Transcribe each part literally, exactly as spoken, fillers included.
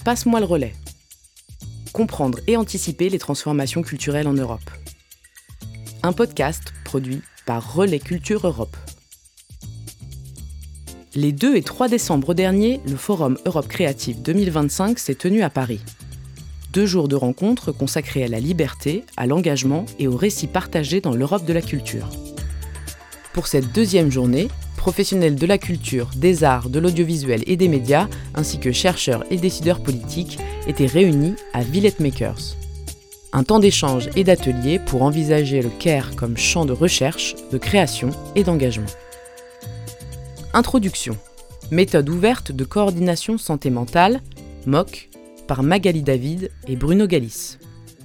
Passe-moi le relais. Comprendre et anticiper les transformations culturelles en Europe. Un podcast produit par Relais Culture Europe. Les deux et trois décembre dernier, le Forum Europe Créative deux mille vingt-cinq s'est tenu à Paris. Deux jours de rencontres consacrés à la liberté, à l'engagement et aux récits partagés dans l'Europe de la culture. Pour cette deuxième journée, professionnels de la culture, des arts, de l'audiovisuel et des médias, ainsi que chercheurs et décideurs politiques, étaient réunis à Villette Makers. Un temps d'échange et d'atelier pour envisager le care comme champ de recherche, de création et d'engagement. Introduction. Méthode ouverte de coordination santé mentale, M O C, par Magali David et Bruno Galis.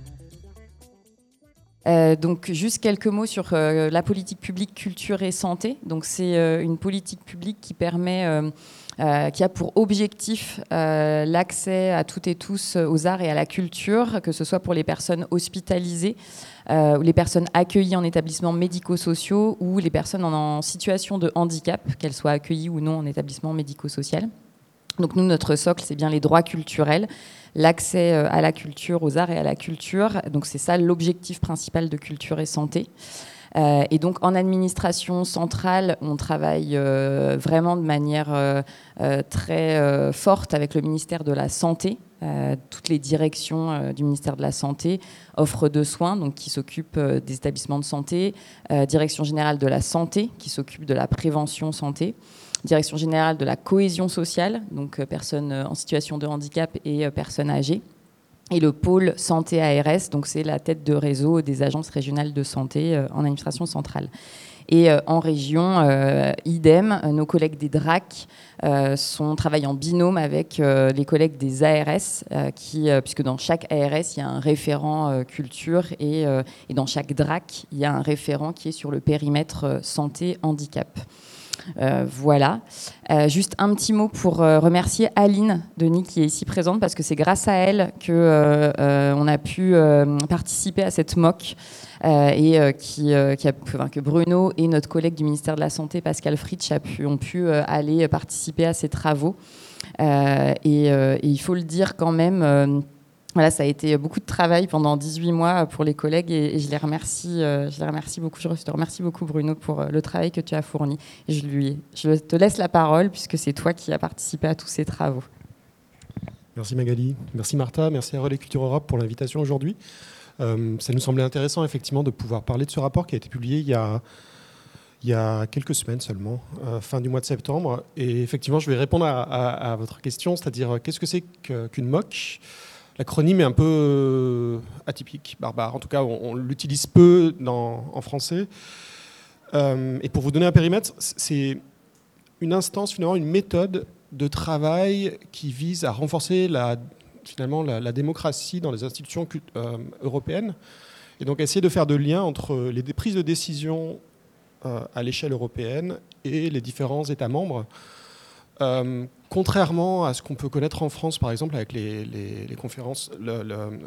Euh, donc juste quelques mots sur euh, la politique publique culture et santé. Donc c'est euh, une politique publique qui permet, euh, euh, qui a pour objectif euh, l'accès à toutes et tous aux arts et à la culture, que ce soit pour les personnes hospitalisées, euh, ou les personnes accueillies en établissements médico-sociaux ou les personnes en, en situation de handicap, qu'elles soient accueillies ou non en établissement médico-social. Donc nous, notre socle, c'est bien les droits culturels, l'accès à la culture, aux arts et à la culture. Donc c'est ça l'objectif principal de Culture et Santé. Euh, et donc en administration centrale, on travaille euh, vraiment de manière euh, euh, très euh, forte avec le ministère de la Santé. Euh, toutes les directions euh, du ministère de la Santé, offre de soins, donc qui s'occupe euh, des établissements de santé, euh, direction générale de la santé, qui s'occupe de la prévention santé, direction générale de la cohésion sociale, donc euh, personnes en situation de handicap et euh, personnes âgées, et le pôle santé A R S, donc c'est la tête de réseau des agences régionales de santé euh, en administration centrale. Et euh, en région, euh, idem, nos collègues des D R A C euh, sont, travaillent en binôme avec euh, les collègues des A R S, euh, qui, euh, puisque dans chaque A R S, il y a un référent euh, culture et, euh, et dans chaque D R A C, il y a un référent qui est sur le périmètre euh, santé-handicap. Euh, voilà. Euh, juste un petit mot pour euh, remercier Aline Denis qui est ici présente parce que c'est grâce à elle que euh, euh, on a pu euh, participer à cette M O C euh, et euh, qui, euh, qui a, enfin, que Bruno et notre collègue du ministère de la Santé Pascal Fritsch a pu, ont pu euh, aller participer à ces travaux. Euh, et, euh, et il faut le dire quand même. Euh, Voilà, ça a été beaucoup de travail pendant dix-huit mois pour les collègues et, et je les remercie, euh, je les remercie beaucoup. Je te remercie beaucoup, Bruno, pour le travail que tu as fourni. Et je, lui, je te laisse la parole puisque c'est toi qui as participé à tous ces travaux. Merci Magali, merci Martha, merci à Relais Culture Europe pour l'invitation aujourd'hui. Euh, ça nous semblait intéressant effectivement de pouvoir parler de ce rapport qui a été publié il y a, il y a quelques semaines seulement, euh, fin du mois de septembre. Et effectivement, je vais répondre à, à, à votre question, c'est-à-dire qu'est-ce que c'est qu'une M O C ? L'acronyme est un peu atypique, barbare. En tout cas, on, on l'utilise peu dans, en français. Euh, et pour vous donner un périmètre, c'est une instance, finalement, une méthode de travail qui vise à renforcer la, finalement, la, la démocratie dans les institutions euh, européennes. Et donc, essayer de faire de liens entre les prises de décision euh, à l'échelle européenne et les différents États membres. Euh, contrairement à ce qu'on peut connaître en France, par exemple, avec les, les, les conférences, le, le, euh,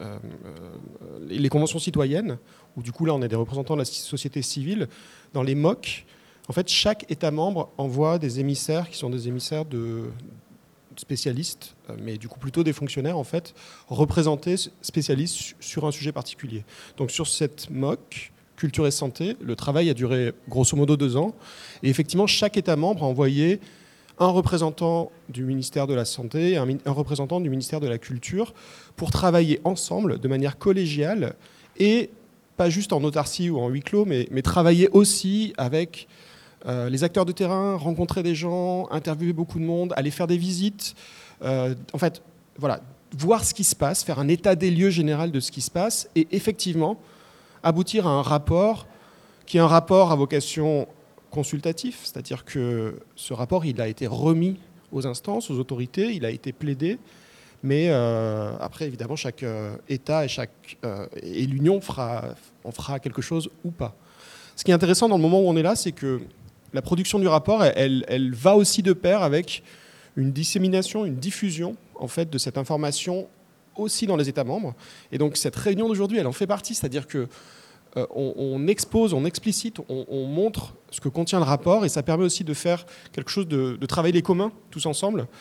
les conventions citoyennes, où du coup là on est des représentants de la société civile, dans les M O C, en fait chaque État membre envoie des émissaires qui sont des émissaires de spécialistes, mais du coup plutôt des fonctionnaires en fait, représentés spécialistes sur un sujet particulier. Donc sur cette M O C, Culture et Santé, le travail a duré grosso modo deux ans, et effectivement chaque État membre a envoyé un représentant du ministère de la Santé et un, un représentant du ministère de la Culture pour travailler ensemble de manière collégiale et pas juste en autarcie ou en huis clos, mais, mais travailler aussi avec euh, les acteurs de terrain, rencontrer des gens, interviewer beaucoup de monde, aller faire des visites. Euh, en fait, voilà, voir ce qui se passe, faire un état des lieux général de ce qui se passe et effectivement aboutir à un rapport qui est un rapport à vocation consultatif, c'est-à-dire que ce rapport, il a été remis aux instances, aux autorités, il a été plaidé, mais euh, après, évidemment, chaque euh, État et, chaque, euh, et l'Union fera, en fera quelque chose ou pas. Ce qui est intéressant dans le moment où on est là, c'est que la production du rapport, elle, elle va aussi de pair avec une dissémination, une diffusion, en fait, de cette information aussi dans les États membres. Et donc, cette réunion d'aujourd'hui, elle en fait partie, c'est-à-dire que Euh, on, on expose, on explicite, on, on montre ce que contient le rapport et ça permet aussi de faire quelque chose de, de travailler les communs tous ensemble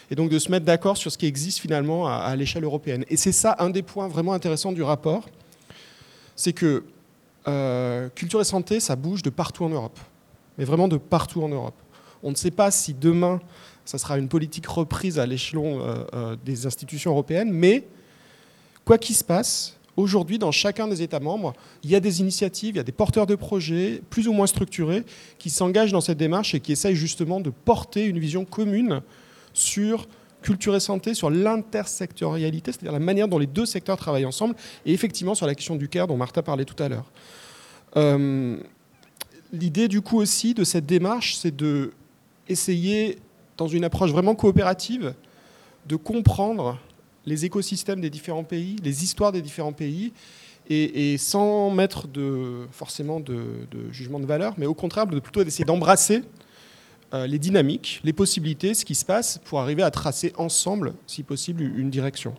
et donc de se mettre d'accord sur ce qui existe finalement à, à l'échelle européenne. Et c'est ça un des points vraiment intéressants du rapport, c'est que euh, culture et santé, ça bouge de partout en Europe, mais vraiment de partout en Europe. On ne sait pas si demain, ça sera une politique reprise à l'échelon euh, euh, des institutions européennes, mais quoi qu'il se passe, aujourd'hui, dans chacun des États membres, il y a des initiatives, il y a des porteurs de projets, plus ou moins structurés, qui s'engagent dans cette démarche et qui essayent justement de porter une vision commune sur culture et santé, sur l'intersectorialité, c'est-à-dire la manière dont les deux secteurs travaillent ensemble, et effectivement sur la question du care dont Martha parlait tout à l'heure. Euh, l'idée du coup aussi de cette démarche, c'est de essayer, dans une approche vraiment coopérative, de comprendre les écosystèmes des différents pays, les histoires des différents pays, et, et sans mettre de, forcément de, de jugement de valeur, mais au contraire, de plutôt d'essayer d'embrasser euh, les dynamiques, les possibilités, ce qui se passe, pour arriver à tracer ensemble, si possible, une direction.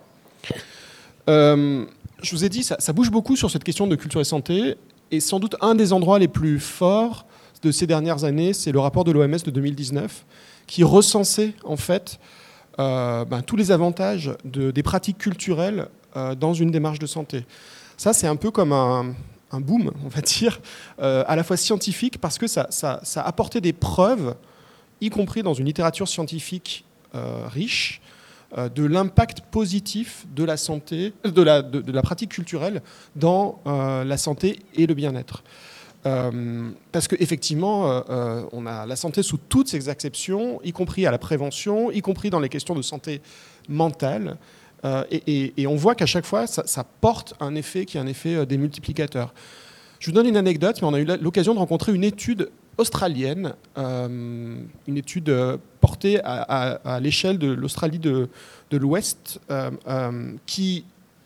Euh, je vous ai dit, ça, ça bouge beaucoup sur cette question de culture et santé, et sans doute un des endroits les plus forts de ces dernières années, c'est le rapport de l'O M S de deux mille dix-neuf, qui recensait en fait Euh, ben, tous les avantages de, des pratiques culturelles euh, dans une démarche de santé. Ça, c'est un peu comme un, un boom, on va dire, euh, à la fois scientifique, parce que ça, ça, ça apportait des preuves, y compris dans une littérature scientifique euh, riche, euh, de l'impact positif de la santé, de la, de, de la pratique culturelle dans euh, la santé et le bien-être. Euh, parce qu'effectivement, euh, on a la santé sous toutes ses acceptions, y compris à la prévention, y compris dans les questions de santé mentale. Euh, et, et, et on voit qu'à chaque fois, ça, ça porte un effet qui est un effet euh, des multiplicateurs. Je vous donne une anecdote, mais on a eu l'occasion de rencontrer une étude australienne, euh, une étude euh, portée à, à, à l'échelle de l'Australie de, de l'Ouest, euh, euh, qui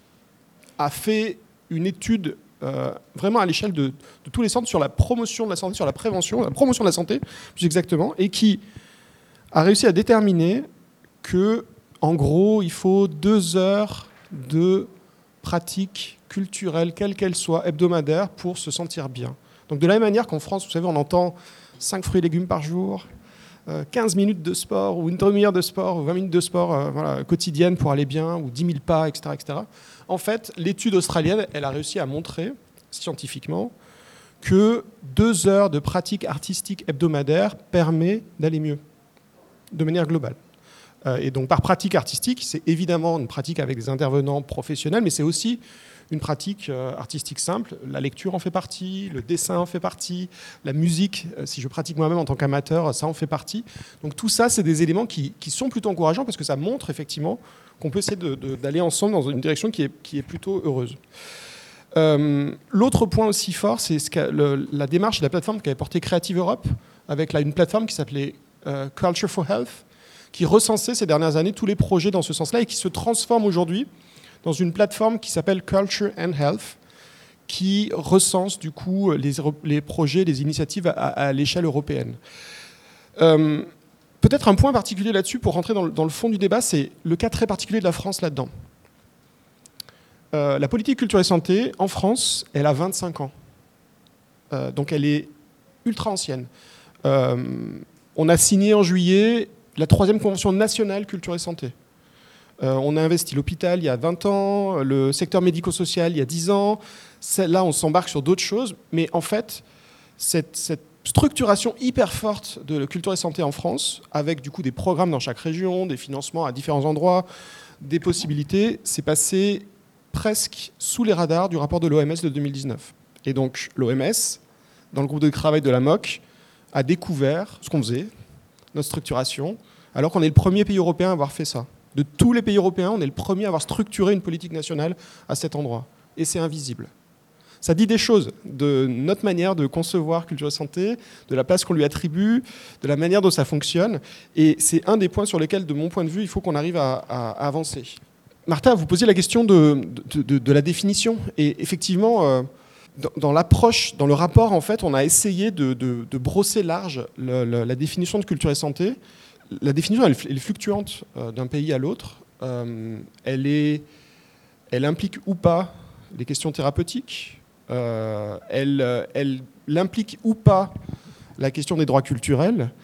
a fait une étude Euh, vraiment à l'échelle de, de tous les centres sur la promotion de la santé, sur la prévention, la promotion de la santé, plus exactement, et qui a réussi à déterminer que, en gros, il faut deux heures de pratique culturelle, quelle qu'elle soit, hebdomadaire, pour se sentir bien. Donc de la même manière qu'en France, vous savez, on entend cinq fruits et légumes par jour, euh, quinze minutes de sport, ou une demi-heure de sport, ou vingt minutes de sport euh, voilà, quotidienne pour aller bien, ou dix mille pas, et cetera, et cetera. En fait, l'étude australienne, elle a réussi à montrer, scientifiquement, que deux heures de pratique artistique hebdomadaire permet d'aller mieux, de manière globale. Euh, et donc, par pratique artistique, c'est évidemment une pratique avec des intervenants professionnels, mais c'est aussi une pratique euh, artistique simple. La lecture en fait partie, le dessin en fait partie, la musique, euh, si je pratique moi-même en tant qu'amateur, ça en fait partie. Donc tout ça, c'est des éléments qui, qui sont plutôt encourageants parce que ça montre effectivement qu'on peut essayer de, de, d'aller ensemble dans une direction qui est, qui est plutôt heureuse. Euh, l'autre point aussi fort, c'est ce que le, la démarche de la plateforme qu'avait portée Creative Europe, avec là, une plateforme qui s'appelait euh, Culture for Health, qui recensait ces dernières années tous les projets dans ce sens-là et qui se transforme aujourd'hui dans une plateforme qui s'appelle Culture and Health, qui recense du coup les, les projets, les initiatives à, à l'échelle européenne. Euh, peut-être un point particulier là-dessus, pour rentrer dans le, dans le fond du débat, c'est le cas très particulier de la France là-dedans. Euh, la politique culture et santé, en France, elle a vingt-cinq ans. Euh, donc elle est ultra ancienne. Euh, on a signé en juillet la troisième convention nationale culture et santé. Euh, on a investi l'hôpital il y a vingt ans, le secteur médico-social il y a dix ans. Là, on s'embarque sur d'autres choses. Mais en fait, cette, cette structuration hyper forte de la culture et santé en France, avec du coup des programmes dans chaque région, des financements à différents endroits, des possibilités, c'est passé presque sous les radars du rapport de l'O M S de deux mille dix-neuf. Et donc l'O M S, dans le groupe de travail de la M O C, a découvert ce qu'on faisait, notre structuration, alors qu'on est le premier pays européen à avoir fait ça. De tous les pays européens, on est le premier à avoir structuré une politique nationale à cet endroit. Et c'est invisible. Ça dit des choses de notre manière de concevoir culture et santé, de la place qu'on lui attribue, de la manière dont ça fonctionne. Et c'est un des points sur lesquels, de mon point de vue, il faut qu'on arrive à, à, à avancer. Martha, vous posiez la question de, de, de, de la définition. Et effectivement, euh, dans, dans l'approche, dans le rapport, en fait, on a essayé de, de, de brosser large le, le, la définition de culture et santé. La définition, elle, elle est fluctuante euh, d'un pays à l'autre. Euh, elle, est, elle implique ou pas les questions thérapeutiques. Euh, elle, elle implique ou pas la question des droits culturels.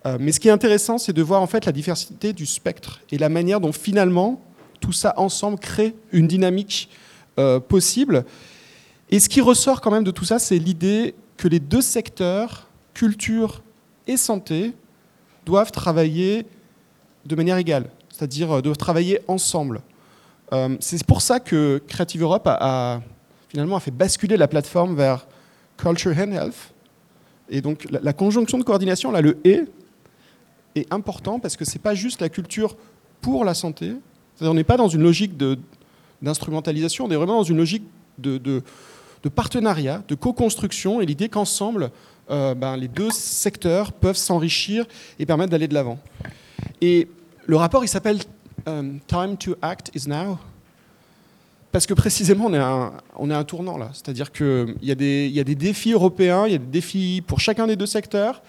Euh, mais ce qui est intéressant, c'est de voir en fait la diversité du spectre et la manière dont finalement tout ça ensemble crée une dynamique euh, possible. Et ce qui ressort quand même de tout ça, c'est l'idée que les deux secteurs, culture et santé, doivent travailler de manière égale, c'est-à-dire euh, doivent travailler ensemble. Euh, c'est pour ça que Creative Europe a, a finalement a fait basculer la plateforme vers Culture and Health. Et donc la, la conjonction de coordination, là, le « et », est important parce que c'est pas juste la culture pour la santé. C'est-à-dire, on n'est pas dans une logique de, d'instrumentalisation, on est vraiment dans une logique de, de, de partenariat, de co-construction, et l'idée qu'ensemble, euh, ben, les deux secteurs peuvent s'enrichir et permettre d'aller de l'avant. Et le rapport, il s'appelle um, « Time to act is now ». Parce que précisément, on est à un, on est à un tournant là. C'est-à-dire qu'il y, y a des défis européens, il y a des défis pour chacun des deux secteurs.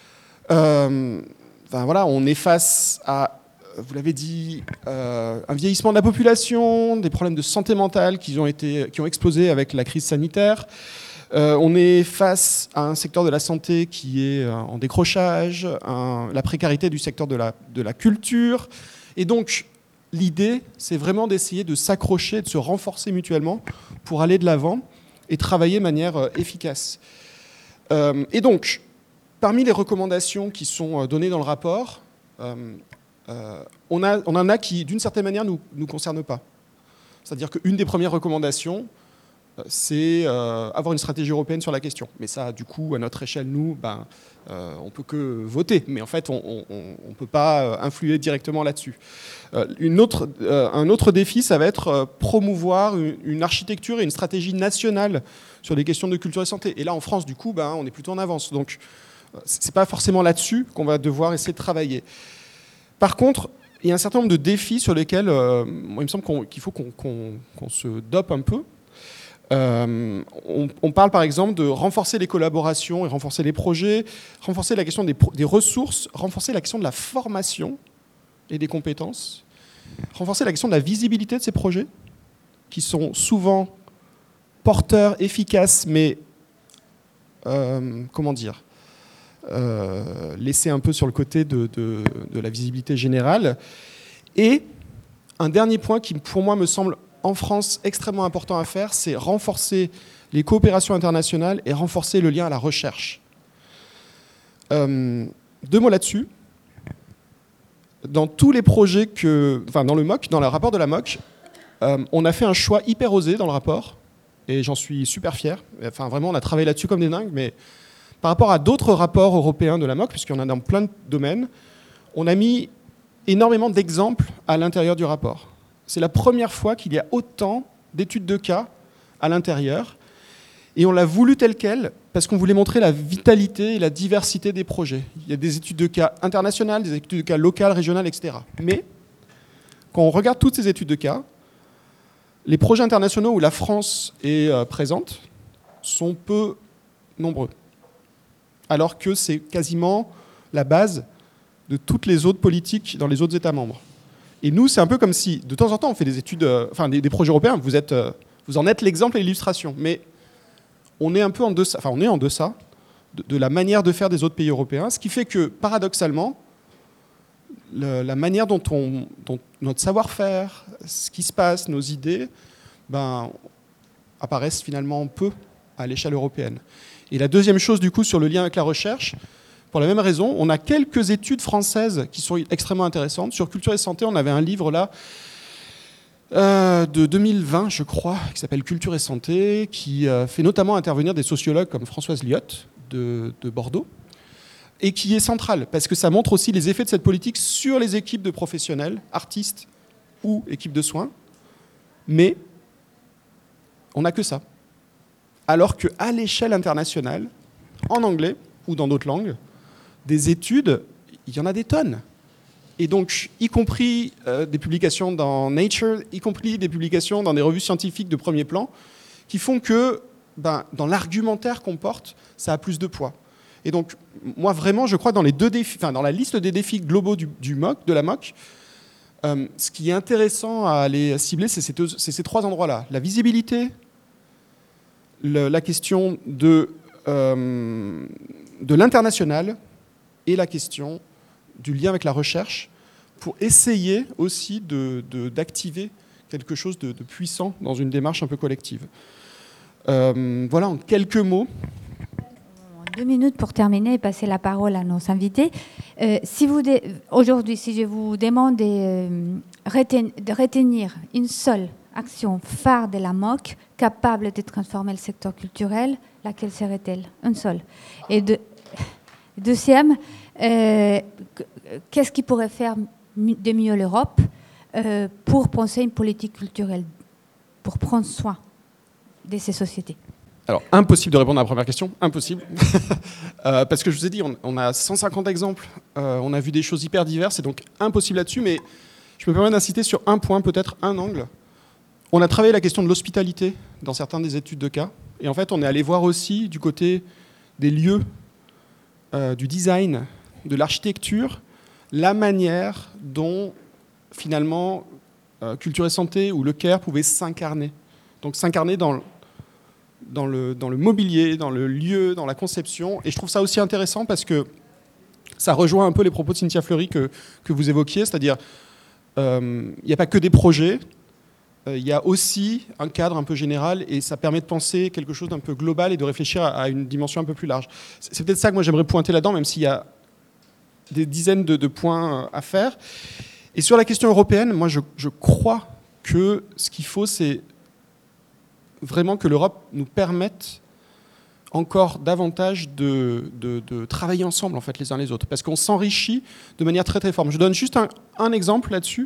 Euh, enfin, voilà, on est face à, vous l'avez dit, euh, un vieillissement de la population, des problèmes de santé mentale qui ont, été, qui ont explosé avec la crise sanitaire. Euh, on est face à un secteur de la santé qui est en décrochage, un, la précarité du secteur de la, de la culture. Et donc, l'idée, c'est vraiment d'essayer de s'accrocher, de se renforcer mutuellement pour aller de l'avant et travailler de manière euh, efficace. Euh, et donc, parmi les recommandations qui sont données dans le rapport, euh, euh, on, a, on en a qui, d'une certaine manière, ne nous, nous concernent pas. C'est-à-dire qu'une des premières recommandations, c'est euh, avoir une stratégie européenne sur la question. Mais ça, du coup, à notre échelle, nous, ben, euh, on ne peut que voter. Mais en fait, on ne peut pas influer directement là-dessus. Euh, une autre, euh, un autre défi, ça va être euh, promouvoir une, une architecture et une stratégie nationale sur les questions de culture et santé. Et là, en France, du coup, ben, on est plutôt en avance. Donc, ce n'est pas forcément là-dessus qu'on va devoir essayer de travailler. Par contre, il y a un certain nombre de défis sur lesquels euh, moi, il me semble qu'on, qu'il faut qu'on, qu'on, qu'on se dope un peu. Euh, on, on parle par exemple de renforcer les collaborations et renforcer les projets, renforcer la question des, des ressources, renforcer la question de la formation et des compétences, renforcer la question de la visibilité de ces projets, qui sont souvent porteurs, efficaces, mais euh, comment dire, euh, laissés un peu sur le côté de, de, de la visibilité générale. Et un dernier point qui, pour moi, me semble en France extrêmement important à faire, c'est renforcer les coopérations internationales et renforcer le lien à la recherche. Euh, deux mots là-dessus. Dans tous les projets que, enfin dans le M O C, dans le rapport de la M O C, euh, on a fait un choix hyper osé dans le rapport, et j'en suis super fier. Enfin vraiment, on a travaillé là-dessus comme des dingues, mais par rapport à d'autres rapports européens de la M O C, puisqu'il y en a dans plein de domaines, on a mis énormément d'exemples à l'intérieur du rapport. C'est la première fois qu'il y a autant d'études de cas à l'intérieur. Et on l'a voulu tel quel parce qu'on voulait montrer la vitalité et la diversité des projets. Il y a des études de cas internationales, des études de cas locales, régionales, et cetera. Mais quand on regarde toutes ces études de cas, les projets internationaux où la France est euh, présente sont peu nombreux. Alors que c'est quasiment la base de toutes les autres politiques dans les autres États membres. Et nous, c'est un peu comme si, de temps en temps, on fait des études, euh, enfin des, des projets européens, vous, êtes, euh, vous en êtes l'exemple et l'illustration, mais on est un peu en deçà, enfin on est en deçà de, de la manière de faire des autres pays européens, ce qui fait que, paradoxalement, le, la manière dont, on, dont notre savoir-faire, ce qui se passe, nos idées, ben, apparaissent finalement peu à l'échelle européenne. Et la deuxième chose, du coup, sur le lien avec la recherche, pour la même raison, on a quelques études françaises qui sont extrêmement intéressantes. Sur culture et santé, on avait un livre là euh, de deux mille vingt, je crois, qui s'appelle Culture et santé, qui euh, fait notamment intervenir des sociologues comme Françoise Lyotte de, de Bordeaux, et qui est central, parce que ça montre aussi les effets de cette politique sur les équipes de professionnels, artistes ou équipes de soins. Mais on n'a que ça. Alors qu'à l'échelle internationale, en anglais ou dans d'autres langues, des études, il y en a des tonnes. Et donc, y compris euh, des publications dans Nature, y compris des publications dans des revues scientifiques de premier plan, qui font que, ben, dans l'argumentaire qu'on porte, ça a plus de poids. Et donc, moi, vraiment, je crois, dans, les deux défis, enfin, dans la liste des défis globaux du, du M O C, de la M O C, euh, ce qui est intéressant à aller cibler, c'est ces, deux, c'est ces trois endroits-là. La visibilité, le, la question de, euh, de l'international, et la question du lien avec la recherche pour essayer aussi de, de, d'activer quelque chose de, de puissant dans une démarche un peu collective. Euh, voilà, en quelques mots. Deux minutes pour terminer et passer la parole à nos invités. Euh, si vous dé- aujourd'hui, si je vous demande de, euh, reten- de retenir une seule action phare de la M O C capable de transformer le secteur culturel, laquelle serait-elle? Une seule. Et de, deuxième, euh, qu'est-ce qui pourrait faire de mieux l'Europe euh, pour penser une politique culturelle, pour prendre soin de ces sociétés? Alors, impossible de répondre à la première question, impossible. euh, parce que je vous ai dit, on, on a cent cinquante exemples, euh, on a vu des choses hyper diverses, et donc impossible là-dessus, mais je me permets d'inciter sur un point, peut-être un angle. On a travaillé la question de l'hospitalité dans certaines des études de cas, et en fait, on est allé voir aussi du côté des lieux, euh, du design, de l'architecture, la manière dont, finalement, euh, Culture et Santé ou le Caire pouvaient s'incarner. Donc s'incarner dans le Dans le, dans le mobilier, dans le lieu, dans la conception. Et je trouve ça aussi intéressant parce que ça rejoint un peu les propos de Cynthia Fleury que, que vous évoquiez, c'est-à-dire il euh, n'y a pas que des projets, il euh, y a aussi un cadre un peu général et ça permet de penser quelque chose d'un peu global et de réfléchir à, à une dimension un peu plus large. C'est, c'est peut-être ça que moi j'aimerais pointer là-dedans, même s'il y a des dizaines de, de points à faire. Et sur la question européenne, moi je, je crois que ce qu'il faut, c'est vraiment que l'Europe nous permette encore davantage de, de, de travailler ensemble en fait, les uns les autres, parce qu'on s'enrichit de manière très très forte. Je donne juste un, un exemple là-dessus.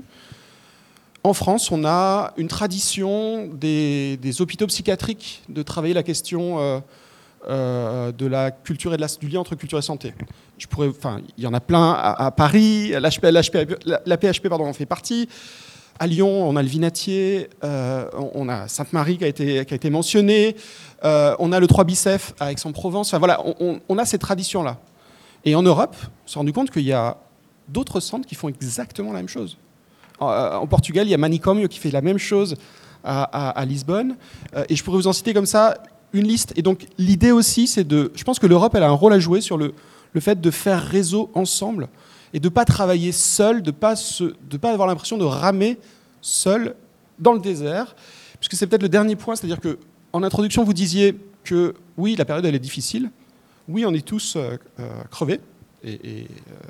En France, on a une tradition des, des hôpitaux psychiatriques de travailler la question euh, euh, de la culture et de la, du lien entre culture et santé. Je pourrais, enfin, il y en a plein à, à Paris, l'H P, l'H P, la P H P pardon, en fait partie. À Lyon, on a le Vinatier, euh, on a Sainte-Marie qui a été, qui a été mentionnée, euh, on a le trois Bicef à Aix-en-Provence. Enfin, voilà, on, on a ces traditions-là. Et en Europe, on s'est rendu compte qu'il y a d'autres centres qui font exactement la même chose. En, en Portugal, il y a Manicômio qui fait la même chose à, à, à Lisbonne. Euh, et je pourrais vous en citer comme ça une liste. Et donc, l'idée aussi, c'est de... Je pense que l'Europe, elle a un rôle à jouer sur le, le fait de faire réseau ensemble et de ne pas travailler seul, de ne pas, pas avoir l'impression de ramer seul dans le désert. Puisque c'est peut-être le dernier point, c'est-à-dire qu'en introduction, vous disiez que oui, la période, elle est difficile. Oui, on est tous euh, euh, crevés. Et, et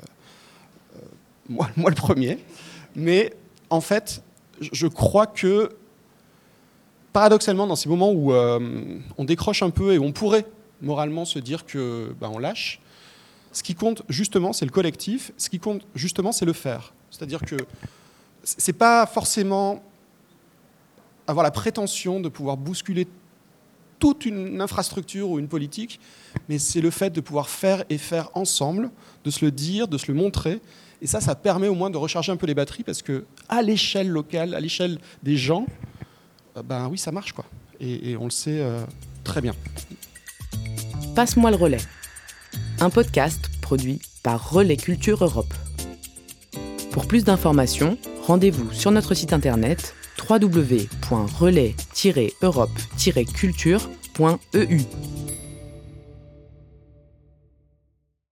euh, moi, moi, le premier. Mais en fait, je crois que, paradoxalement, dans ces moments où euh, on décroche un peu et où on pourrait moralement se dire que ben, on lâche, ce qui compte justement, c'est le collectif. Ce qui compte justement, c'est le faire. C'est-à-dire que c'est pas forcément avoir la prétention de pouvoir bousculer toute une infrastructure ou une politique, mais c'est le fait de pouvoir faire et faire ensemble, de se le dire, de se le montrer. Et ça, ça permet au moins de recharger un peu les batteries parce que à l'échelle locale, à l'échelle des gens, ben oui, ça marche quoi. Et, et on le sait euh, très bien. Passe-moi le relais. Un podcast produit par Relais Culture Europe. Pour plus d'informations, rendez-vous sur notre site internet w w w point relais tiret europe tiret culture point e u.